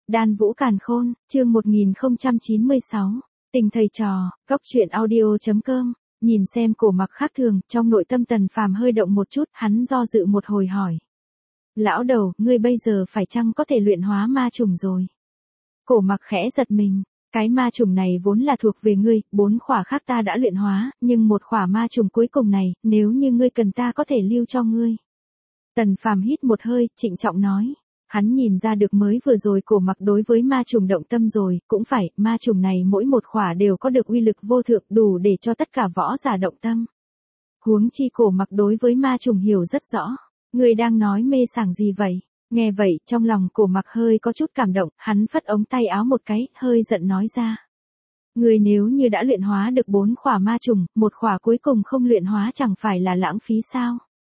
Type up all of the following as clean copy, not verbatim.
Đan Vũ Càn Khôn, chương 1096. Tình thầy trò, góc truyện audio.com. Nhìn xem Cổ Mặc khác thường, trong nội tâm Tần Phàm hơi động một chút, hắn do dự một hồi hỏi. Lão đầu, ngươi bây giờ phải chăng có thể luyện hóa ma trùng rồi? Cổ Mặc khẽ giật mình. Cái ma trùng này vốn là thuộc về ngươi, 4 khỏa khác ta đã luyện hóa, nhưng một khỏa ma trùng cuối cùng này, nếu như ngươi cần ta có thể lưu cho ngươi. Tần Phàm hít một hơi, trịnh trọng nói. Hắn nhìn ra được mới vừa rồi Cổ Mặc đối với ma trùng động tâm rồi, cũng phải, ma trùng này mỗi một khỏa đều có được uy lực vô thượng đủ để cho tất cả võ giả động tâm. Huống chi Cổ Mặc đối với ma trùng hiểu rất rõ. Ngươi đang nói mê sảng gì vậy? Nghe vậy, trong lòng Cổ Mặc hơi có chút cảm động, hắn phất ống tay áo một cái, hơi giận nói ra. Ngươi nếu như đã luyện hóa được 4 khỏa ma trùng, một khỏa cuối cùng không luyện hóa chẳng phải là lãng phí sao?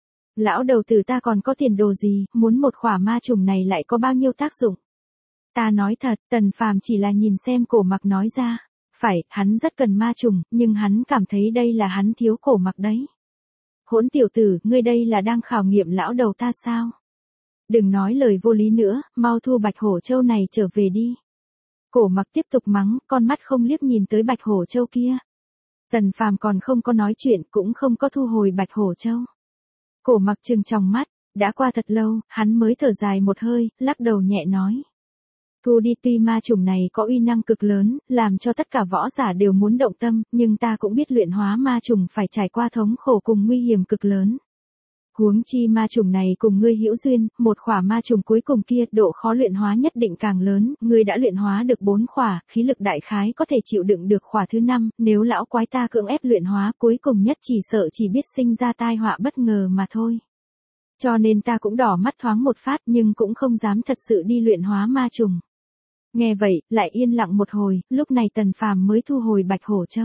Lão đầu tử ta còn có tiền đồ gì, muốn một khỏa ma trùng này lại có bao nhiêu tác dụng? Ta nói thật, Tần Phàm chỉ là nhìn xem Cổ Mặc nói ra. Phải, hắn rất cần ma trùng, nhưng hắn cảm thấy đây là hắn thiếu Cổ Mặc đấy. Hỗn tiểu tử, ngươi đây là đang khảo nghiệm lão đầu ta sao? Đừng nói lời vô lý nữa, mau thu Bạch Hổ Châu này trở về đi. Cổ Mặc tiếp tục mắng, con mắt không liếc nhìn tới Bạch Hổ Châu kia. Tần Phàm còn không có nói chuyện, cũng không có thu hồi Bạch Hổ Châu. Cổ Mặc trừng tròng mắt, đã qua thật lâu, hắn mới thở dài một hơi, lắc đầu nhẹ nói. Thu đi, tuy ma trùng này có uy năng cực lớn, làm cho tất cả võ giả đều muốn động tâm, nhưng ta cũng biết luyện hóa ma trùng phải trải qua thống khổ cùng nguy hiểm cực lớn. Huống chi ma trùng này cùng ngươi hữu duyên, một khỏa ma trùng cuối cùng kia độ khó luyện hóa nhất định càng lớn, ngươi đã luyện hóa được 4 khỏa, khí lực đại khái có thể chịu đựng được khỏa thứ 5, nếu lão quái ta cưỡng ép luyện hóa cuối cùng nhất chỉ sợ chỉ biết sinh ra tai họa bất ngờ mà thôi. Cho nên ta cũng đỏ mắt thoáng một phát nhưng cũng không dám thật sự đi luyện hóa ma trùng. Nghe vậy, lại yên lặng một hồi, lúc này Tần Phàm mới thu hồi Bạch Hổ Châu.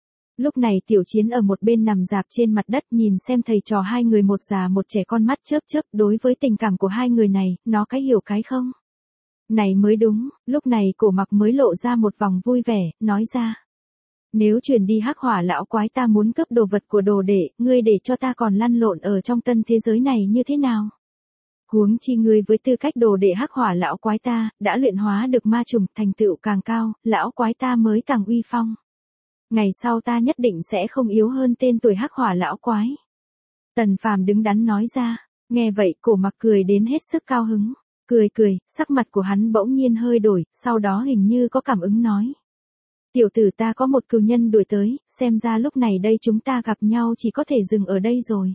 Lúc này Tiểu Chiến ở một bên nằm rạp trên mặt đất nhìn xem thầy trò hai người một già một trẻ, con mắt chớp chớp, đối với tình cảm của hai người này, nó cái hiểu cái không. Này mới đúng, lúc này Cổ Mặc mới lộ ra một vòng vui vẻ, nói ra. Nếu truyền đi Hắc Hỏa lão quái ta muốn cướp đồ vật của đồ đệ, ngươi để cho ta còn lăn lộn ở trong tân thế giới này như thế nào? Huống chi ngươi với tư cách đồ đệ Hắc Hỏa lão quái ta, đã luyện hóa được ma trùng, thành tựu càng cao, lão quái ta mới càng uy phong. Ngày sau ta nhất định sẽ không yếu hơn tên tuổi Hắc Hỏa lão quái. Tần Phàm đứng đắn nói ra, nghe vậy Cổ Mặc cười đến hết sức cao hứng, cười, sắc mặt của hắn bỗng nhiên hơi đổi, sau đó hình như có cảm ứng nói. Tiểu tử ta có một cừu nhân đuổi tới, xem ra lúc này đây chúng ta gặp nhau chỉ có thể dừng ở đây rồi.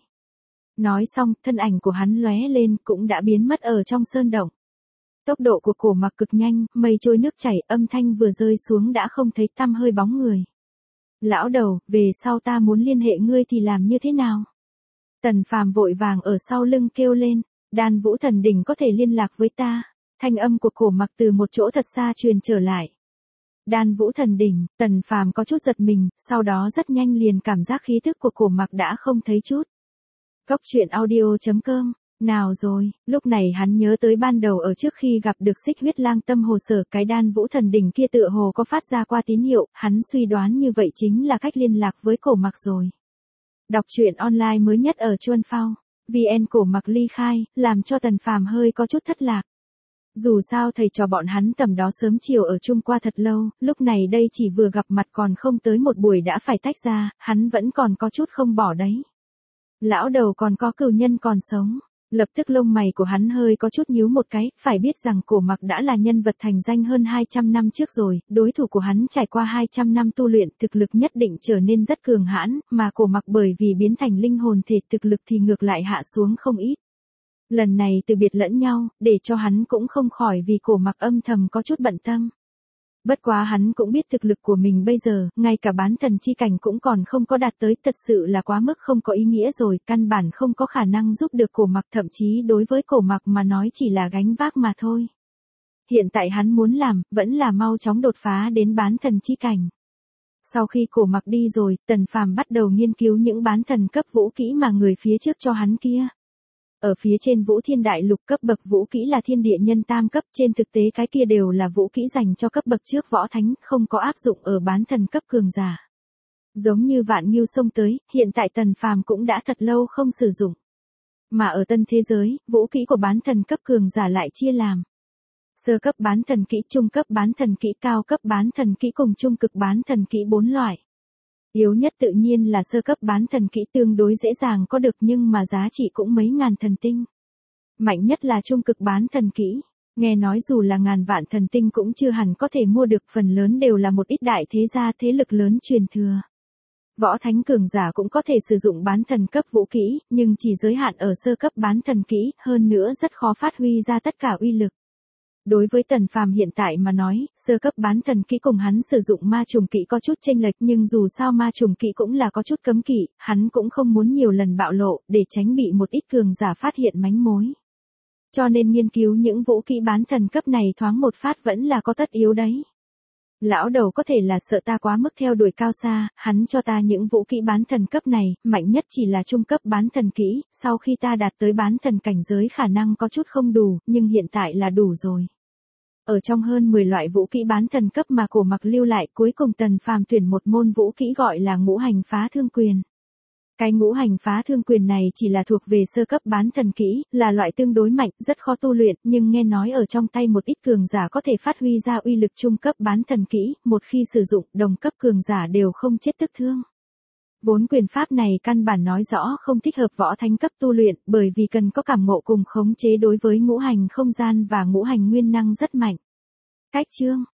Nói xong, thân ảnh của hắn lóe lên cũng đã biến mất ở trong sơn động. Tốc độ của Cổ Mặc cực nhanh, mây trôi nước chảy, âm thanh vừa rơi xuống đã không thấy tăm hơi bóng người. Lão đầu, về sau ta muốn liên hệ ngươi thì làm như thế nào? Tần Phàm vội vàng ở sau lưng kêu lên, Đan Vũ Thần Đỉnh có thể liên lạc với ta. Thanh âm của Cổ Mặc từ một chỗ thật xa truyền trở lại. Đan Vũ Thần Đỉnh, Tần Phàm có chút giật mình, sau đó rất nhanh liền cảm giác khí thức của Cổ Mặc đã không thấy chút. Góc truyện audio.com. Nào rồi, lúc này hắn nhớ tới ban đầu ở trước khi gặp được Xích Huyết Lang Tâm Hồ Sở, cái Đan Vũ Thần Đỉnh kia tựa hồ có phát ra qua tín hiệu, hắn suy đoán như vậy chính là cách liên lạc với Cổ Mặc rồi. Đọc truyện online mới nhất ở Chuan Phao, VN. Cổ Mặc ly khai, làm cho Tần Phàm hơi có chút thất lạc. Dù sao thầy trò bọn hắn tầm đó sớm chiều ở chung qua thật lâu, lúc này đây chỉ vừa gặp mặt còn không tới một buổi đã phải tách ra, hắn vẫn còn có chút không bỏ đấy. Lão đầu còn có cừu nhân còn sống. Lập tức lông mày của hắn hơi có chút nhíu một cái, phải biết rằng Cổ Mặc đã là nhân vật thành danh hơn 200 năm trước rồi, đối thủ của hắn trải qua 200 năm tu luyện, thực lực nhất định trở nên rất cường hãn, mà Cổ Mặc bởi vì biến thành linh hồn thể thực lực thì ngược lại hạ xuống không ít. Lần này từ biệt lẫn nhau, để cho hắn cũng không khỏi vì Cổ Mặc âm thầm có chút bận tâm. Bất quá hắn cũng biết thực lực của mình bây giờ, ngay cả bán thần chi cảnh cũng còn không có đạt tới, thật sự là quá mức không có ý nghĩa rồi, căn bản không có khả năng giúp được Cổ Mặc, thậm chí đối với Cổ Mặc mà nói chỉ là gánh vác mà thôi. Hiện tại hắn muốn làm, vẫn là mau chóng đột phá đến bán thần chi cảnh. Sau khi Cổ Mặc đi rồi, Tần Phàm bắt đầu nghiên cứu những bán thần cấp vũ kỹ mà người phía trước cho hắn kia. Ở phía trên Vũ Thiên Đại Lục cấp bậc vũ kỹ là thiên địa nhân tam cấp, trên thực tế cái kia đều là vũ kỹ dành cho cấp bậc trước võ thánh, không có áp dụng ở bán thần cấp cường giả. Giống như Vạn Ngưu xông tới, hiện tại Tần Phàm cũng đã thật lâu không sử dụng. Mà ở tân thế giới, vũ kỹ của bán thần cấp cường giả lại chia làm Sơ cấp bán thần kỹ, trung cấp bán thần kỹ, cao cấp bán thần kỹ cùng trung cực bán thần kỹ 4 loại. Yếu nhất tự nhiên là sơ cấp bán thần kỹ, tương đối dễ dàng có được nhưng mà giá trị cũng mấy ngàn thần tinh. Mạnh nhất là trung cực bán thần kỹ. Nghe nói dù là ngàn vạn thần tinh cũng chưa hẳn có thể mua được, phần lớn đều là một ít đại thế gia thế lực lớn truyền thừa. Võ thánh cường giả cũng có thể sử dụng bán thần cấp vũ kỹ, nhưng chỉ giới hạn ở sơ cấp bán thần kỹ, hơn nữa rất khó phát huy ra tất cả uy lực. Đối với Tần Phàm hiện tại mà nói, sơ cấp bán thần kỹ cùng hắn sử dụng ma trùng kỹ có chút chênh lệch, nhưng dù sao ma trùng kỹ cũng là có chút cấm kỵ, hắn cũng không muốn nhiều lần bạo lộ, để tránh bị một ít cường giả phát hiện mánh mối. Cho nên nghiên cứu những vũ kỹ bán thần cấp này thoáng một phát vẫn là có tất yếu đấy. Lão đầu có thể là sợ ta quá mức theo đuổi cao xa, hắn cho ta những vũ kỹ bán thần cấp này, mạnh nhất chỉ là trung cấp bán thần kỹ, sau khi ta đạt tới bán thần cảnh giới khả năng có chút không đủ, nhưng hiện tại là đủ rồi. Ở trong hơn 10 loại vũ kỹ bán thần cấp mà Cổ Mặc lưu lại, cuối cùng Tần Phàm tuyển một môn vũ kỹ gọi là ngũ hành phá thương quyền. Cái ngũ hành phá thương quyền này chỉ là thuộc về sơ cấp bán thần kỹ, là loại tương đối mạnh, rất khó tu luyện, nhưng nghe nói ở trong tay một ít cường giả có thể phát huy ra uy lực trung cấp bán thần kỹ, một khi sử dụng, đồng cấp cường giả đều không chết tức thương. Vốn quyền pháp này căn bản nói rõ không thích hợp võ thánh cấp tu luyện, bởi vì cần có cảm ngộ cùng khống chế đối với ngũ hành không gian và ngũ hành nguyên năng rất mạnh. Cách chương